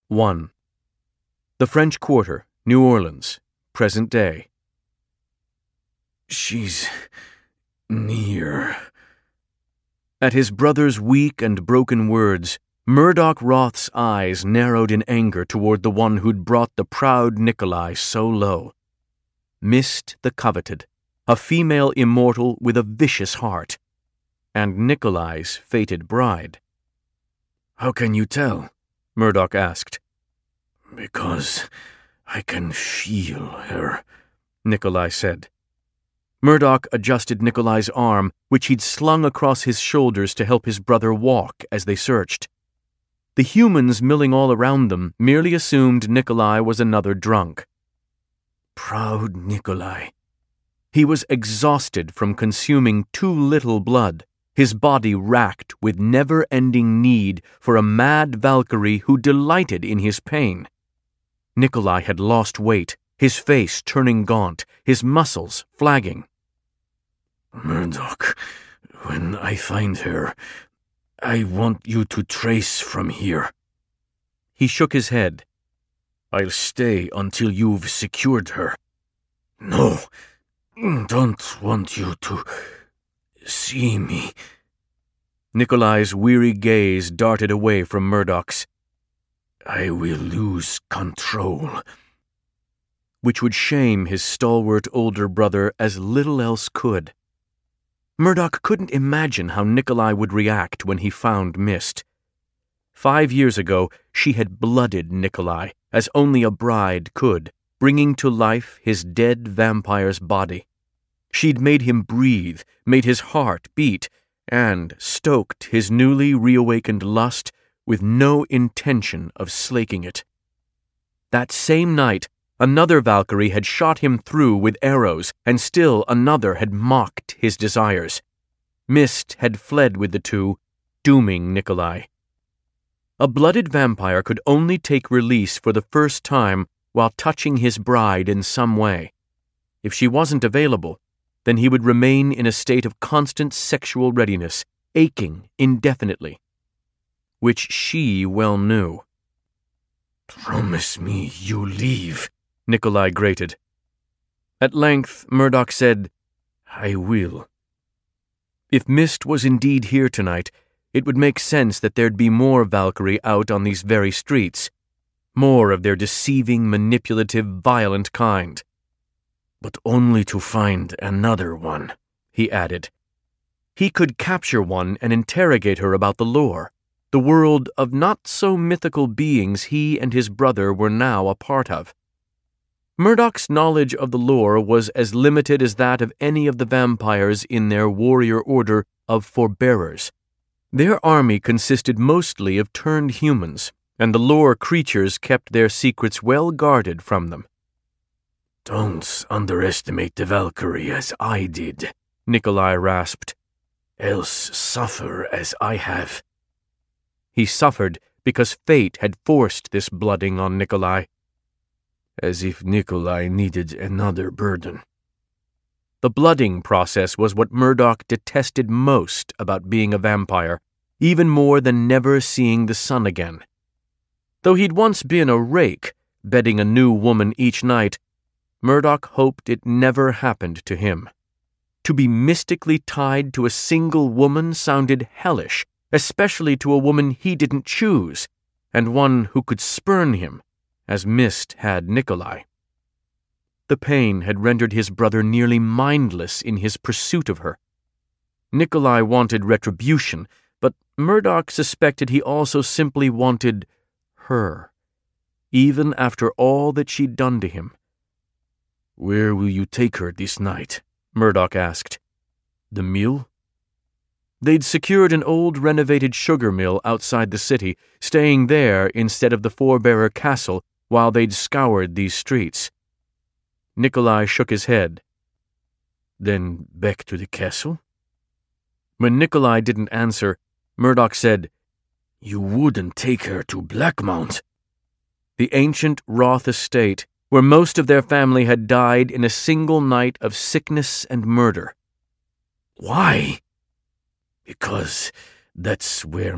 1. The French Quarter, New Orleans, present day. She's near. At his brother's weak and broken words, Murdoch Roth's eyes narrowed in anger toward the one who'd brought the proud Nikolai so low. Mist the coveted, a female immortal with a vicious heart, and Nikolai's fated bride. How can you tell? Murdoch asked. Because I can feel her, Nikolai said. Murdoch adjusted Nikolai's arm, which he'd slung across his shoulders to help his brother walk as they searched. The humans milling all around them merely assumed Nikolai was another drunk. Proud Nikolai. He was exhausted from consuming too little blood, his body racked with never-ending need for a mad Valkyrie who delighted in his pain. Nikolai had lost weight, his face turning gaunt, his muscles flagging. Murdoch, when I find her, I want you to trace from here. He shook his head. I'll stay until you've secured her. No, don't want you to see me. Nikolai's weary gaze darted away from Murdoch's. I will lose control. Which would shame his stalwart older brother as little else could. Murdoch couldn't imagine how Nikolai would react when he found Mist. 5 years ago, she had blooded Nikolai, as only a bride could, bringing to life his dead vampire's body. She'd made him breathe, made his heart beat, and stoked his newly reawakened lust with no intention of slaking it. That same night, another Valkyrie had shot him through with arrows, and still another had mocked his desires. Mist had fled with the two, dooming Nikolai. A blooded vampire could only take release for the first time while touching his bride in some way. If she wasn't available, then he would remain in a state of constant sexual readiness, aching indefinitely. Which she well knew. Promise me you leave, Nikolai grated. At length, Murdoch said, I will. If Mist was indeed here tonight, it would make sense that there'd be more Valkyrie out on these very streets. More of their deceiving, manipulative, violent kind. But only to find another one, he added. He could capture one and interrogate her about the lore, the world of not-so-mythical beings he and his brother were now a part of. Murdoch's knowledge of the lore was as limited as that of any of the vampires in their warrior order of Forebearers. Their army consisted mostly of turned humans, and the lore creatures kept their secrets well guarded from them. Don't underestimate the Valkyrie as I did, Nikolai rasped. Else suffer as I have. He suffered because fate had forced this blooding on Nikolai. As if Nikolai needed another burden. The blooding process was what Murdoch detested most about being a vampire, even more than never seeing the sun again. Though he'd once been a rake, bedding a new woman each night, Murdoch hoped it never happened to him. To be mystically tied to a single woman sounded hellish, especially to a woman he didn't choose, and one who could spurn him, as Mist had Nikolai. The pain had rendered his brother nearly mindless in his pursuit of her. Nikolai wanted retribution, but Murdoch suspected he also simply wanted her, even after all that she'd done to him. Where will you take her this night? Murdoch asked. The mill? They'd secured an old renovated sugar mill outside the city, staying there instead of the Forebearer Castle while they'd scoured these streets. Nikolai shook his head. Then back to the castle? When Nikolai didn't answer, Murdoch said, You wouldn't take her to Blackmount. The ancient Roth estate, where most of their family had died in a single night of sickness and murder. Why? Because that's where